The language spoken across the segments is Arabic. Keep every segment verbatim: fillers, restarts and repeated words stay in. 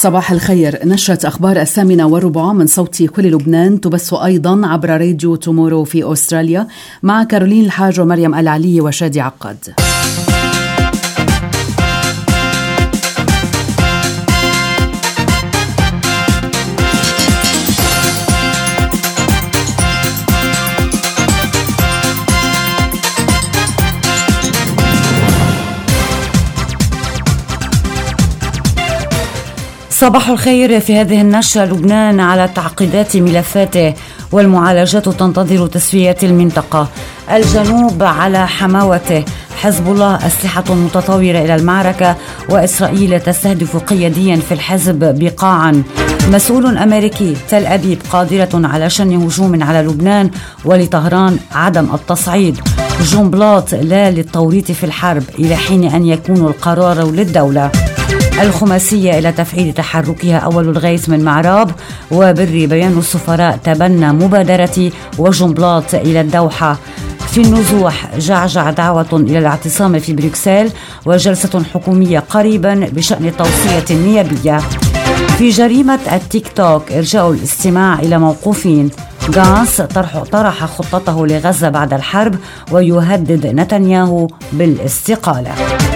صباح الخير. نشرة أخبار الثامنة والربع من صوت كل لبنان تبث أيضا عبر راديو تومورو في أستراليا مع كارولين الحاج ومريم العلي وشادي عقد. صباح الخير. في هذه النشرة: لبنان على تعقيدات ملفاته والمعالجات تنتظر تسوية المنطقة. الجنوب على حماوته. حزب الله أسلحة متطورة إلى المعركة، وإسرائيل تستهدف قياديا في الحزب بقاعا. مسؤول أمريكي: تل أبيب قادرة على شن هجوم على لبنان، ولطهران عدم التصعيد. جنبلاط: لا للتوريط في الحرب إلى حين أن يكون القرار للدولة. الخماسية إلى تفعيل تحركها أول الغيث من معراب، وبري بيان السفراء تبنى مبادرة وجنبلاط إلى الدوحة. في النزوح: جعجع دعوة إلى الاعتصام في بروكسل، وجلسة حكومية قريبا بشأن التوصية النيابية. في جريمة التيك توك: إرجاء الاستماع إلى موقوفين. غانس طرح, طرح خطته لغزة بعد الحرب، ويهدد نتنياهو بالاستقالة.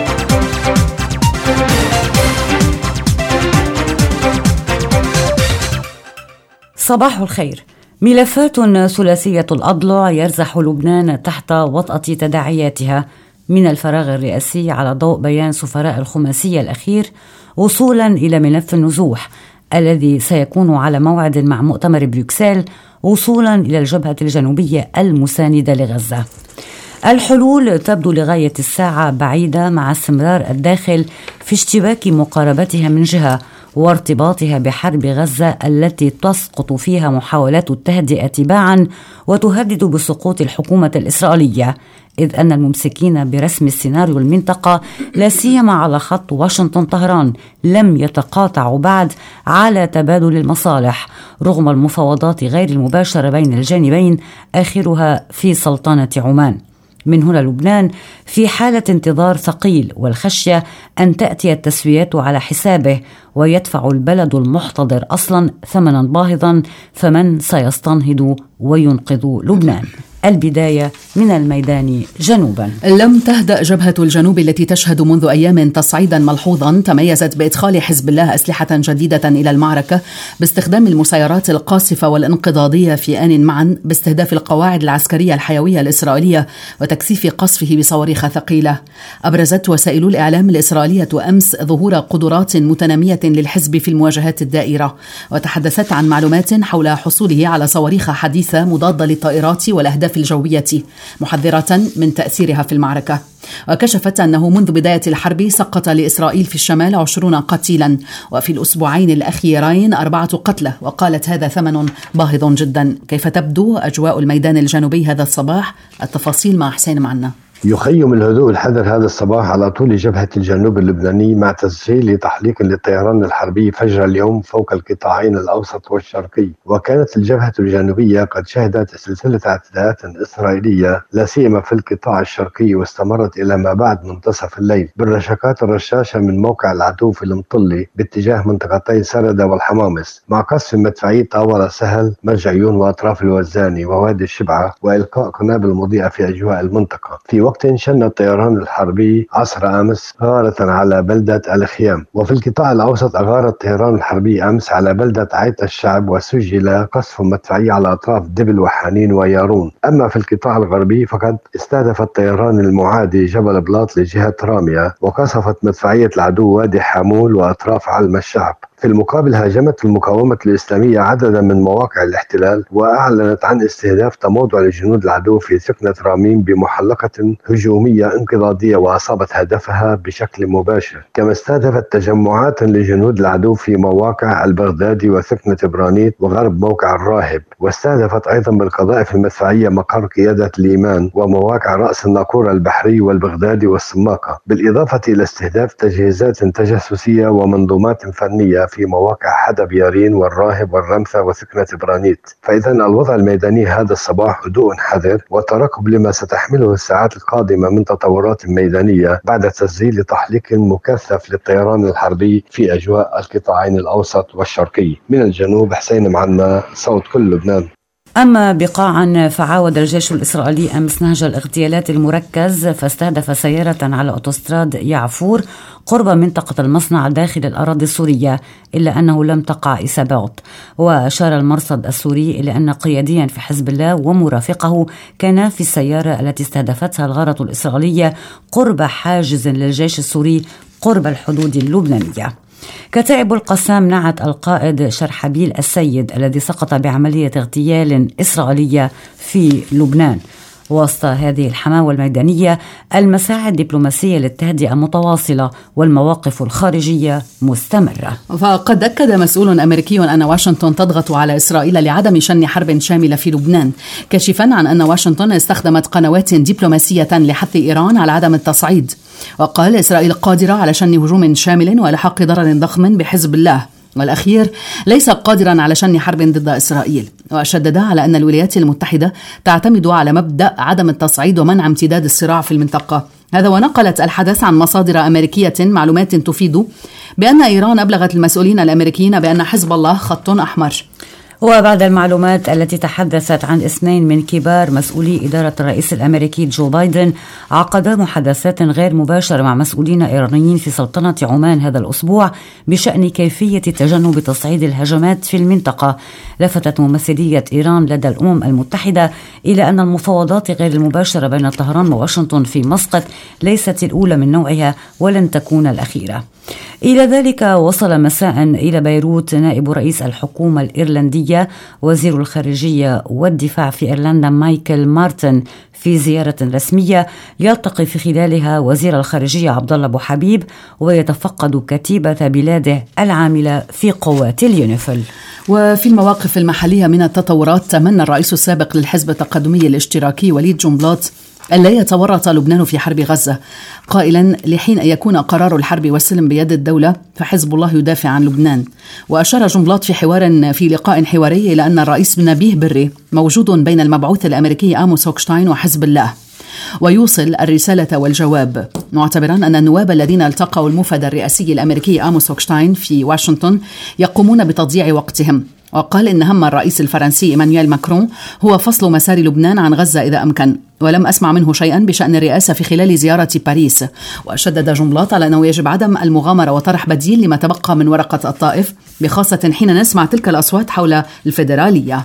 صباح الخير. ملفات ثلاثية الأضلع يرزح لبنان تحت وطأة تداعياتها، من الفراغ الرئاسي على ضوء بيان سفراء الخماسية الأخير، وصولا إلى ملف النزوح الذي سيكون على موعد مع مؤتمر بروكسل، وصولا إلى الجبهة الجنوبية المساندة لغزة. الحلول تبدو لغاية الساعة بعيدة، مع استمرار الداخل في اشتباك مقاربتها من جهة، وارتباطها بحرب غزة التي تسقط فيها محاولات التهدئة تباعا، وتهدد بسقوط الحكومة الإسرائيلية، إذ أن الممسكين برسم السيناريو المنطقة لا سيما على خط واشنطن طهران لم يتقاطعوا بعد على تبادل المصالح رغم المفاوضات غير المباشرة بين الجانبين، آخرها في سلطنة عمان. من هنا لبنان في حالة انتظار ثقيل، والخشية أن تأتي التسويات على حسابه، ويدفع البلد المحتضر أصلا ثمنا باهظا، فمن سيستنهض وينقذ لبنان؟ البداية من الميدان جنوبا. لم تهدأ جبهة الجنوب التي تشهد منذ أيام تصعيدا ملحوظا تميزت بإدخال حزب الله أسلحة جديدة إلى المعركة باستخدام المسيرات القاصفة والانقضاضية في آن معا، باستهداف القواعد العسكرية الحيوية الإسرائيلية وتكثيف قصفه بصواريخ ثقيلة. أبرزت وسائل الإعلام الإسرائيلية أمس ظهور قدرات متنامية للحزب في المواجهات الدائرة، وتحدثت عن معلومات حول حصوله على صواريخ حديثة مضادة للطائرات والأهداف الجوية، محذرة من تأثيرها في المعركة. وكشفت أنه منذ بداية الحرب سقط لإسرائيل في الشمال عشرون قتيلا، وفي الأسبوعين الأخيرين أربعة قتلى، وقالت هذا ثمن باهظ جدا. كيف تبدو أجواء الميدان الجنوبي هذا الصباح؟ التفاصيل مع حسين معنا. يخيم الهدوء الحذر هذا الصباح على طول جبهة الجنوب اللبناني، مع تسجيل تحليق للطيران الحربي فجر اليوم فوق القطاعين الأوسط والشرقي. وكانت الجبهة الجنوبية قد شهدت سلسلة اعتداءات إسرائيلية لا سيما في القطاع الشرقي، واستمرت إلى ما بعد منتصف الليل بالرشقات الرشاشة من موقع العدو في المطلي باتجاه منطقتي سردة والحمامس، مع قصف مدفعي طاولة سهل مرجعيون وأطراف الوزاني ووادي الشبعة، وإلقاء قنابل مضيئة في أجواء المنطقة. في وقت شن الطيران الحربي عصر أمس غارة على بلدة الخيام. وفي القطاع الأوسط أغار الطيران الحربي أمس على بلدة عيت الشعب، وسجل قصف مدفعي على أطراف دبل وحنين ويارون. أما في القطاع الغربي فقد استهدف الطيران المعادي جبل بلاط لجهة رامية، وقصفت مدفعية العدو وادي حامول وأطراف علم الشعب. في المقابل هاجمت المقاومة الإسلامية عددا من مواقع الاحتلال، وأعلنت عن استهداف تموضع لجنود العدو في سكنة رامين بمحلقة هجومية انقضاضية، وأصابت هدفها بشكل مباشر. كما استهدفت تجمعات لجنود العدو في مواقع البغدادي وسكنة برانيت وغرب موقع الراهب، واستهدفت أيضا بالقذائف المدفعية مقر قيادة الإيمان ومواقع رأس الناقورة البحري والبغدادي والسماقة، بالإضافة إلى استهداف تجهيزات تجسسية ومنظومات فنية في مواقع حدب يارين والراهب والرمثة وسكنة برانيت. فإذا الوضع الميداني هذا الصباح هدوء حذر والترقب لما ستحمله الساعات القادمة من تطورات ميدانية بعد تسجيل تحليق مكثف للطيران الحربي في أجواء القطاعين الأوسط والشرقي. من الجنوب حسين معنا، صوت كل لبنان. أما بقاعا، فعاود الجيش الإسرائيلي أمس نهج الاغتيالات المركز، فاستهدف سيارة على أوتوستراد يعفور قرب منطقة المصنع داخل الأراضي السورية، إلا أنه لم تقع إصابات. وأشار المرصد السوري إلى أن قياديا في حزب الله ومرافقه كانا في السيارة التي استهدفتها الغارة الإسرائيلية قرب حاجز للجيش السوري قرب الحدود اللبنانية. كتائب القسام نعت القائد شرحبيل السيد الذي سقط بعملية اغتيال إسرائيلية في لبنان. وسط هذه الحماوة الميدانية، المساعي الدبلوماسية للتهدئة متواصلة والمواقف الخارجية مستمرة. فقد أكد مسؤول أمريكي أن واشنطن تضغط على إسرائيل لعدم شن حرب شاملة في لبنان، كاشفا عن أن واشنطن استخدمت قنوات دبلوماسية لحث إيران على عدم التصعيد. وقال إسرائيل قادرة على شن هجوم شامل ولحق ضرر ضخم بحزب الله، والأخير ليس قادرا على شن حرب ضد إسرائيل. وشدد على أن الولايات المتحدة تعتمد على مبدأ عدم التصعيد ومنع امتداد الصراع في المنطقة. هذا ونقلت الحدث عن مصادر أمريكية معلومات تفيد بأن إيران أبلغت المسؤولين الأمريكيين بأن حزب الله خط أحمر. وبعد المعلومات التي تحدثت عن اثنين من كبار مسؤولي إدارة الرئيس الأمريكي جو بايدن عقد محادثات غير مباشرة مع مسؤولين إيرانيين في سلطنة عمان هذا الأسبوع بشأن كيفية تجنب تصعيد الهجمات في المنطقة. لفتت ممثلية إيران لدى الأمم المتحدة إلى أن المفاوضات غير المباشرة بين طهران وواشنطن في مسقط ليست الأولى من نوعها ولن تكون الأخيرة. إلى ذلك وصل مساء إلى بيروت نائب رئيس الحكومة الإيرلندية وزير الخارجية والدفاع في إيرلندا مايكل مارتن في زيارة رسمية يلتقي في خلالها وزير الخارجية عبد الله أبو حبيب ويتفقد كتيبة بلاده العاملة في قوات اليونيفيل. وفي المواقف المحلية من التطورات، تمنى الرئيس السابق للحزب التقدمي الاشتراكي وليد جنبلاط ألا يتورط لبنان في حرب غزة، قائلا لحين يكون قرار الحرب والسلم بيد الدولة فحزب الله يدافع عن لبنان. وأشار جنبلاط في حوار في لقاء حواري إلى أن الرئيس نبيه بري موجود بين المبعوث الأمريكي آموس هوكشتاين وحزب الله، ويوصل الرسالة والجواب، معتبرا أن النواب الذين التقوا المفد الرئاسي الأمريكي آموس هوكشتاين في واشنطن يقومون بتضييع وقتهم. وقال إن هم الرئيس الفرنسي إيمانويل ماكرون هو فصل مسار لبنان عن غزة إذا أمكن، ولم أسمع منه شيئا بشأن الرئاسة في خلال زيارة باريس. وشدد جنبلاط على أنه يجب عدم المغامرة وطرح بديل لما تبقى من ورقة الطائف، بخاصة حين نسمع تلك الأصوات حول الفيدرالية.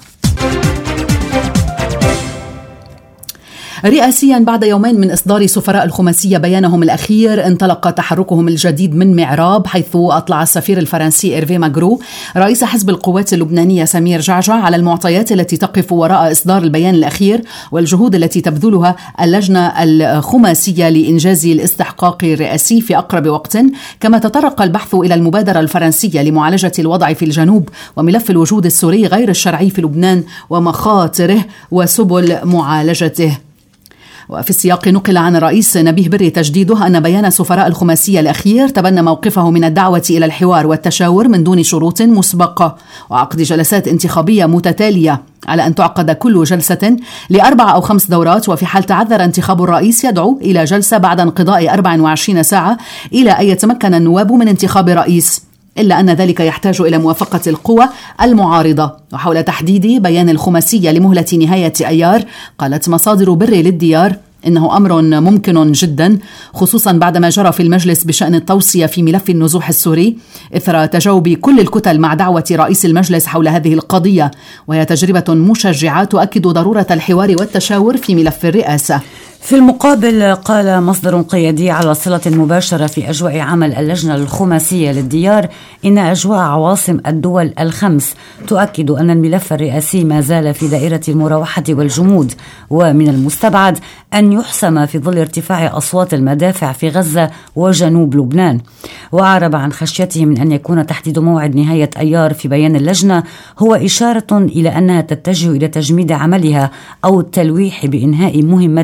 رئاسيا، بعد يومين من إصدار سفراء الخماسية بيانهم الأخير، انطلق تحركهم الجديد من معراب، حيث أطلع السفير الفرنسي إيرفي ماغرو رئيس حزب القوات اللبنانية سمير جعجع على المعطيات التي تقف وراء إصدار البيان الأخير والجهود التي تبذلها اللجنة الخماسية لإنجاز الاستحقاق الرئاسي في أقرب وقت. كما تطرق البحث إلى المبادرة الفرنسية لمعالجة الوضع في الجنوب وملف الوجود السوري غير الشرعي في لبنان ومخاطره وسبل معالجته. وفي السياق نقل عن الرئيس نبيه بري تجديده أن بيان سفراء الخماسية الأخير تبنى موقفه من الدعوة إلى الحوار والتشاور من دون شروط مسبقة وعقد جلسات انتخابية متتالية، على أن تعقد كل جلسة لأربع أو خمس دورات، وفي حال تعذر انتخاب الرئيس يدعو إلى جلسة بعد انقضاء أربع وعشرين ساعة إلى أن يتمكن النواب من انتخاب رئيس، إلا أن ذلك يحتاج إلى موافقة القوى المعارضة. وحول تحديد بيان الخماسية لمهلة نهاية أيار، قالت مصادر بري للديار إنه أمر ممكن جدا، خصوصا بعدما جرى في المجلس بشأن التوصية في ملف النزوح السوري إثر تجاوب كل الكتل مع دعوة رئيس المجلس حول هذه القضية، وهي تجربة مشجعة تؤكد ضرورة الحوار والتشاور في ملف الرئاسة. في المقابل، قال مصدر قيادي على صلة مباشرة في أجواء عمل اللجنة الخماسية للديار إن أجواء عواصم الدول الخمس تؤكد أن الملف الرئاسي ما زال في دائرة المراوحة والجمود، ومن المستبعد أن يحسم في ظل ارتفاع أصوات المدافع في غزة وجنوب لبنان. وأعرب عن خشيته من أن يكون تحديد موعد نهاية أيار في بيان اللجنة هو إشارة إلى أنها تتجه إلى تجميد عملها أو التلويح بإنهاء مهمتها،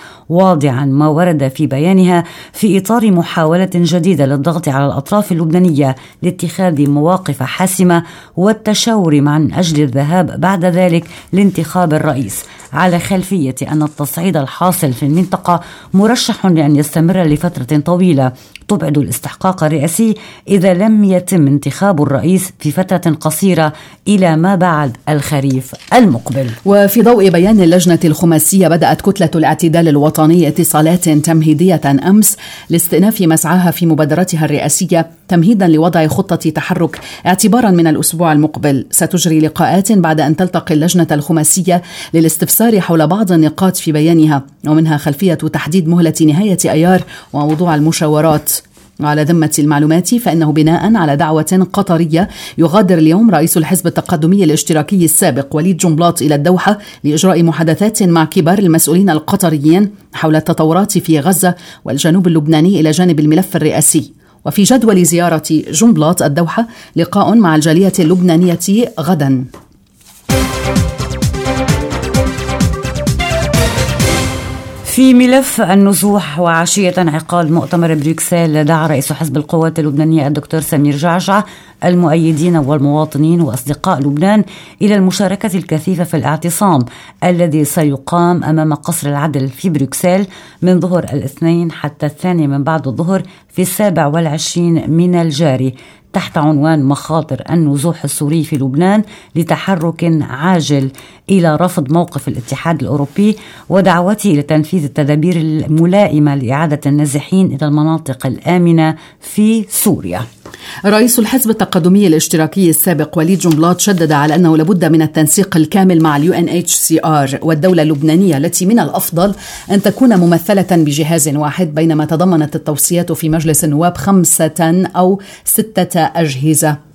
واضعا ما ورد في بيانها في إطار محاولة جديدة للضغط على الأطراف اللبنانية لاتخاذ مواقف حاسمة والتشاور مع من أجل الذهاب بعد ذلك لانتخاب الرئيس، على خلفية أن التصعيد الحاصل في المنطقة مرشح لأن يستمر لفترة طويلة تبعد الاستحقاق الرئاسي إذا لم يتم انتخاب الرئيس في فترة قصيرة إلى ما بعد الخريف المقبل. وفي ضوء بيان اللجنة الخماسية بدأت كتلة الاعتدال الوطني اتصالات تمهيدية أمس لاستئناف مسعاها في مبادرتها الرئاسية تمهيدا لوضع خطة تحرك اعتبارا من الأسبوع المقبل. ستجري لقاءات بعد أن تلتقي اللجنة الخماسية للاستفسار حول بعض النقاط في بيانها، ومنها خلفية تحديد مهلة نهاية أيار وموضوع المشاورات. على ذمة المعلومات فإنه بناء على دعوة قطرية يغادر اليوم رئيس الحزب التقدمي الاشتراكي السابق وليد جنبلاط إلى الدوحة لإجراء محادثات مع كبار المسؤولين القطريين حول التطورات في غزة والجنوب اللبناني إلى جانب الملف الرئاسي. وفي جدول زيارة جنبلاط الدوحة لقاء مع الجالية اللبنانية غدا. في ملف النزوح وعشية انعقاد مؤتمر بروكسل، دعا رئيس حزب القوات اللبنانية الدكتور سمير جعجع المؤيدين والمواطنين وأصدقاء لبنان إلى المشاركة الكثيفة في الاعتصام الذي سيقام أمام قصر العدل في بروكسل من ظهر الاثنين حتى الثاني من بعد الظهر في السابع والعشرين من الجاري، تحت عنوان مخاطر النزوح السوري في لبنان لتحرك عاجل إلى رفض موقف الاتحاد الأوروبي ودعوته إلى تنفيذ التدابير الملائمة لإعادة النازحين إلى المناطق الآمنة في سوريا. رئيس الحزب التقدمي الاشتراكي السابق وليد جنبلاط شدد على أنه لابد من التنسيق الكامل مع اليو إن إتش سي آر والدولة اللبنانية التي من الأفضل أن تكون ممثلة بجهاز واحد، بينما تضمنت التوصيات في مجلس النواب خمسة أو ستة أجهزة.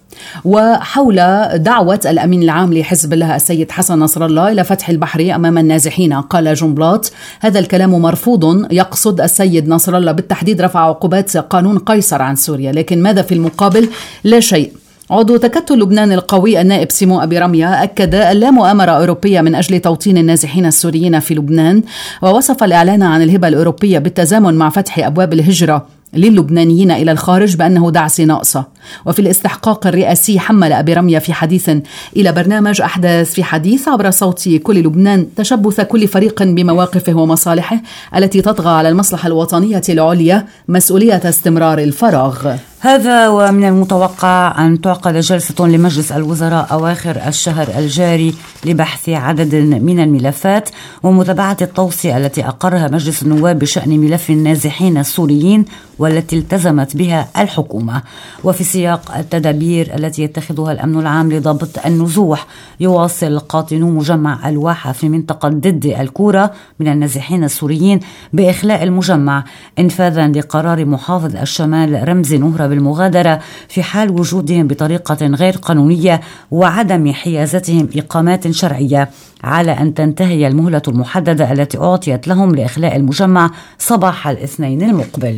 وحول دعوة الأمين العام لحزب الله السيد حسن نصر الله إلى فتح البحر أمام النازحين، قال جنبلاط: هذا الكلام مرفوض، يقصد السيد نصر الله بالتحديد رفع عقوبات قانون قيصر عن سوريا، لكن ماذا في المقابل؟ لا شيء. عضو تكتل لبنان القوي النائب سيمو أبي رمية أكد أن لا مؤامرة أوروبية من أجل توطين النازحين السوريين في لبنان، ووصف الإعلان عن الهبة الأوروبية بالتزامن مع فتح أبواب الهجرة للبنانيين إلى الخارج بأنه دعس ناقصة. وفي الاستحقاق الرئاسي حمل أبي رمية في حديث إلى برنامج أحداث في حديث عبر صوت كل لبنان تشبث كل فريق بمواقفه ومصالحه التي تطغى على المصلحة الوطنية العليا مسؤولية استمرار الفراغ. هذا ومن المتوقع أن تعقد جلسة لمجلس الوزراء أواخر الشهر الجاري لبحث عدد من الملفات ومتابعة التوصية التي أقرها مجلس النواب بشأن ملف النازحين السوريين والتي التزمت بها الحكومة. وفي سياق التدابير التي يتخذها الأمن العام لضبط النزوح، يواصل قاطنو مجمع الواحة في منطقة ضد الكورة من النازحين السوريين بإخلاء المجمع انفاذا لقرار محافظ الشمال رمزي نهرة بالمغادرة في حال وجودهم بطريقة غير قانونية وعدم حيازتهم إقامات شرعية، على أن تنتهي المهلة المحددة التي أعطيت لهم لإخلاء المجمع صباح الاثنين المقبل.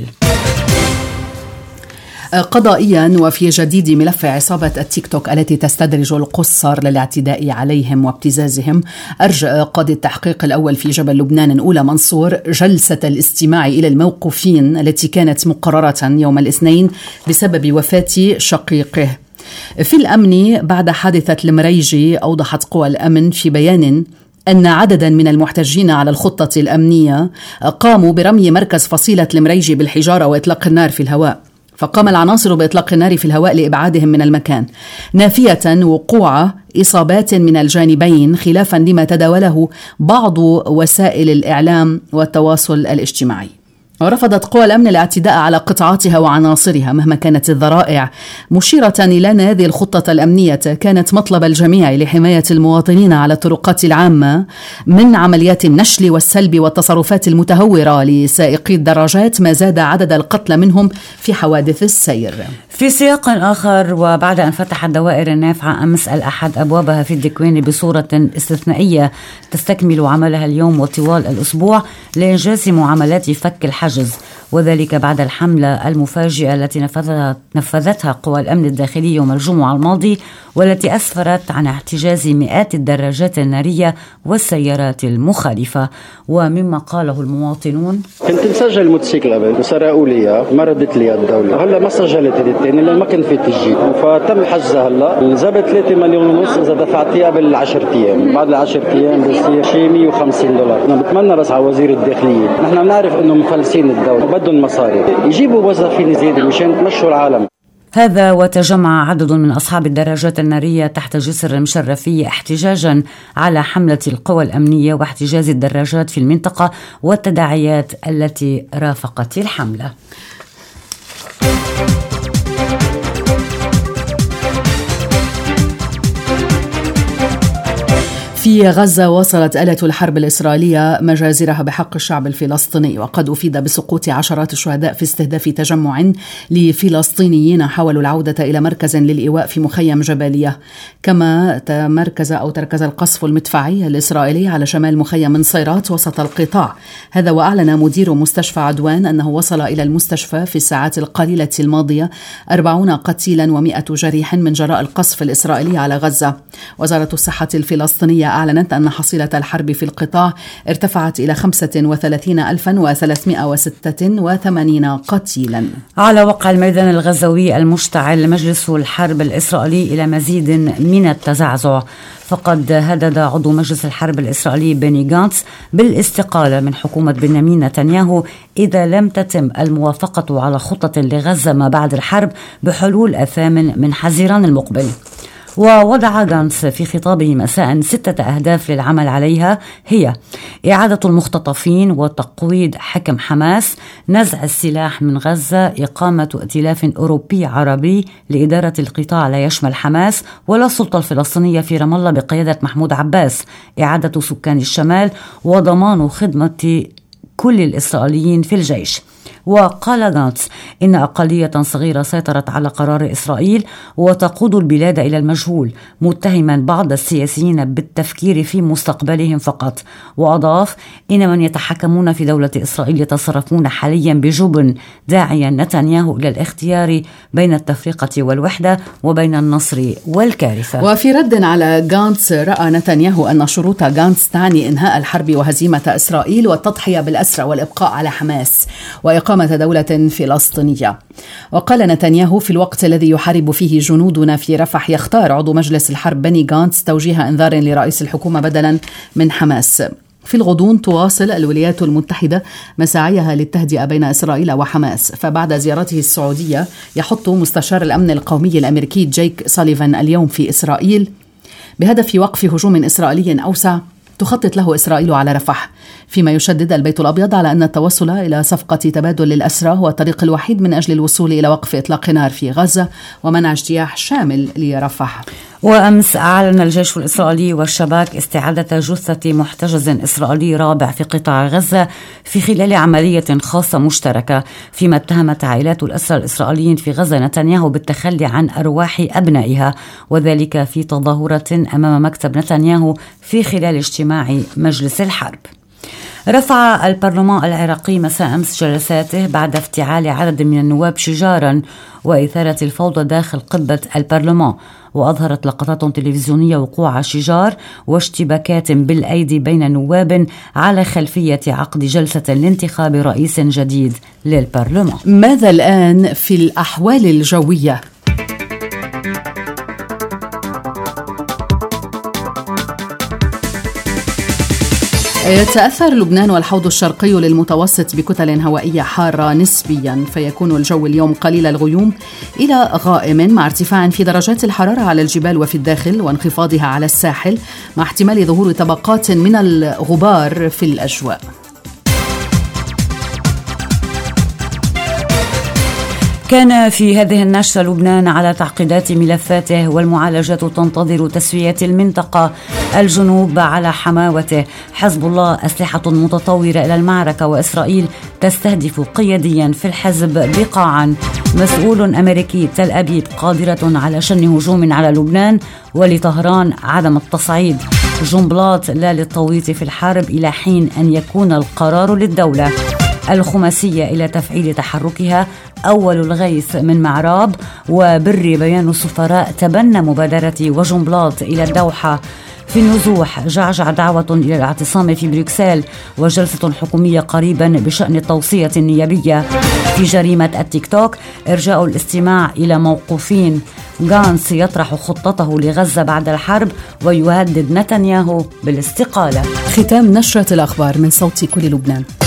قضائيا، وفي جديد ملف عصابة التيك توك التي تستدرج القُصّر للاعتداء عليهم وابتزازهم، أرجأ قاضي التحقيق الأول في جبل لبنان أولى منصور جلسة الاستماع إلى الموقوفين التي كانت مقررة يوم الاثنين بسبب وفاة شقيقه. في الأمن بعد حادثة المريجي، أوضحت قوى الأمن في بيان أن عددا من المحتجين على الخطة الأمنية قاموا برمي مركز فصيلة المريجي بالحجارة وإطلاق النار في الهواء، فقام العناصر بإطلاق النار في الهواء لإبعادهم من المكان، نافية وقوع إصابات من الجانبين خلافا لما تداوله بعض وسائل الإعلام والتواصل الاجتماعي. ورفضت قوى الأمن الاعتداء على قطاعاتها وعناصرها مهما كانت الذرائع، مشيرة إلى أن هذه الخطة الأمنية كانت مطلب الجميع لحماية المواطنين على الطرقات العامة من عمليات النشل والسلب والتصرفات المتهورة لسائقي الدراجات، ما زاد عدد القتلى منهم في حوادث السير. في سياق آخر، وبعد أن فتحت الدوائر النافعة أمس الأحد أبوابها في الدكوين بصورة استثنائية تستكمل عملها اليوم وطوال الأسبوع لإنجاز معاملات فك الحجز، وذلك بعد الحملة المفاجئة التي نفذتها, نفذتها قوى الأمن الداخلي يوم الجمعة الماضي والتي أسفرت عن احتجاز مئات الدراجات النارية والسيارات المخالفة. ومما قاله المواطنون: كنت مسجل الموتوسيكل قبل وسرقوا لي، ما ردت لي الدولة، هلا ما سجلت الثاني لأن ما كنت في تسجيل، فتم حجزها هلا. الزبط ثلاثة مليون ونص إذا دفعتيها قبل عشرة أيام، بعد العشرة أيام بصير شيء مية وخمسين دولار. أنا بتمنى بس على وزير الداخلية، نحن بنعرف إنه مفلسين الدولة وبدهم مصاري، يجيبوا موظفين زيادة مشان تمشوا العالم. هذا وتجمع عدد من أصحاب الدراجات النارية تحت جسر المشرفية احتجاجا على حملة القوى الأمنية واحتجاز الدراجات في المنطقة والتداعيات التي رافقت الحملة. في غزة واصلت آلة الحرب الإسرائيلية مجازرها بحق الشعب الفلسطيني، وقد أفيد بسقوط عشرات الشهداء في استهداف تجمع لفلسطينيين حاولوا العودة إلى مركز للإيواء في مخيم جبالية. كما تمركز أو تركز القصف المدفعي الإسرائيلي على شمال مخيم نصيرات وسط القطاع. هذا وأعلن مدير مستشفى عدوان أنه وصل إلى المستشفى في الساعات القليلة الماضية أربعين قتيلا ومئة جريح من جراء القصف الإسرائيلي على غزة. وزارة الصحة الفلسطينية أعلنت أن حصيلة الحرب في القطاع ارتفعت إلى خمسة وثلاثين ألفا وثلاثمئة وستة وثمانين قتيلا. على وقع الميدان الغزوي المشتعل، مجلس الحرب الإسرائيلي إلى مزيد من التزعزع، فقد هدد عضو مجلس الحرب الإسرائيلي بني غانتس بالاستقالة من حكومة بنيامين نتنياهو إذا لم تتم الموافقة على خطة لغزة ما بعد الحرب بحلول الثامن من حزيران المقبل. ووضع غانتس في خطابه مساء ستة أهداف للعمل عليها، هي إعادة المختطفين وتقويض حكم حماس، نزع السلاح من غزة، إقامة ائتلاف أوروبي عربي لإدارة القطاع لا يشمل حماس ولا السلطة الفلسطينية في رام الله بقيادة محمود عباس، إعادة سكان الشمال، وضمان خدمة كل الإسرائيليين في الجيش. وقال غانتس إن أقلية صغيرة سيطرت على قرار إسرائيل وتقود البلاد إلى المجهول، متهما بعض السياسيين بالتفكير في مستقبلهم فقط. وأضاف إن من يتحكمون في دولة إسرائيل يتصرفون حاليا بجبن، داعيا نتنياهو إلى الاختيار بين التفرقة والوحدة وبين النصر والكارثة. وفي رد على غانتس، رأى نتنياهو أن شروط غانتس تعني إنهاء الحرب وهزيمة إسرائيل والتضحية بالأسرى والإبقاء على حماس وإقامة دولة فلسطينية. وقال نتنياهو: في الوقت الذي يحارب فيه جنودنا في رفح يختار عضو مجلس الحرب بني غانتس توجيه انذار لرئيس الحكومة بدلا من حماس. في الغضون تواصل الولايات المتحدة مساعيها للتهدئة بين إسرائيل وحماس، فبعد زيارته السعودية يحط مستشار الأمن القومي الأمريكي جيك سوليفان اليوم في إسرائيل بهدف وقف هجوم إسرائيلي أوسع تخطط له إسرائيل على رفح، فيما يشدد البيت الأبيض على أن التوصل إلى صفقة تبادل الأسرى هو الطريق الوحيد من أجل الوصول إلى وقف إطلاق نار في غزة ومنع اجتياح شامل لرفح. وأمس أعلن الجيش الإسرائيلي والشباك استعادة جثة محتجز إسرائيلي رابع في قطاع غزة في خلال عملية خاصة مشتركة، فيما اتهمت عائلات الأسرى الإسرائيليين في غزة نتنياهو بالتخلي عن أرواح أبنائها، وذلك في تظاهرة أمام مكتب نتنياهو في خلال اجتماع مجلس الحرب. رفع البرلمان العراقي مساء أمس جلساته بعد افتعال عدد من النواب شجارا وإثارة الفوضى داخل قبة البرلمان، وأظهرت لقطات تلفزيونية وقوع شجار واشتباكات بالأيدي بين نواب على خلفية عقد جلسة لانتخاب رئيس جديد للبرلمان. ماذا الآن في الأحوال الجوية؟ يتأثر لبنان والحوض الشرقي للمتوسط بكتل هوائية حارة نسبيا، فيكون الجو اليوم قليل الغيوم إلى غائم مع ارتفاع في درجات الحرارة على الجبال وفي الداخل وانخفاضها على الساحل، مع احتمال ظهور طبقات من الغبار في الأجواء. كان في هذه النشرة لبنان على تعقيدات ملفاته والمعالجات تنتظر تسوية المنطقة، الجنوب على حماوته، حزب الله أسلحة متطورة إلى المعركة، وإسرائيل تستهدف قياديا في الحزب بقاعا، مسؤول أمريكي تل أبيب قادرة على شن هجوم على لبنان، ولطهران عدم التصعيد، جنبلاط لا للتويط في الحرب إلى حين أن يكون القرار للدولة. الخماسية إلى تفعيل تحركها. أول الغيث من معراب وبري بيان السفراء تبنى مبادرة وجنبلاط إلى الدوحة. في النزوح جعجع دعوة إلى الاعتصام في بروكسل وجلسة حكومية قريبا بشأن التوصية النيابية. في جريمة التيك توك إرجاء الاستماع إلى موقوفين. غانس يطرح خطته لغزة بعد الحرب ويهدد نتنياهو بالاستقالة. ختام نشرة الأخبار من صوت كل لبنان.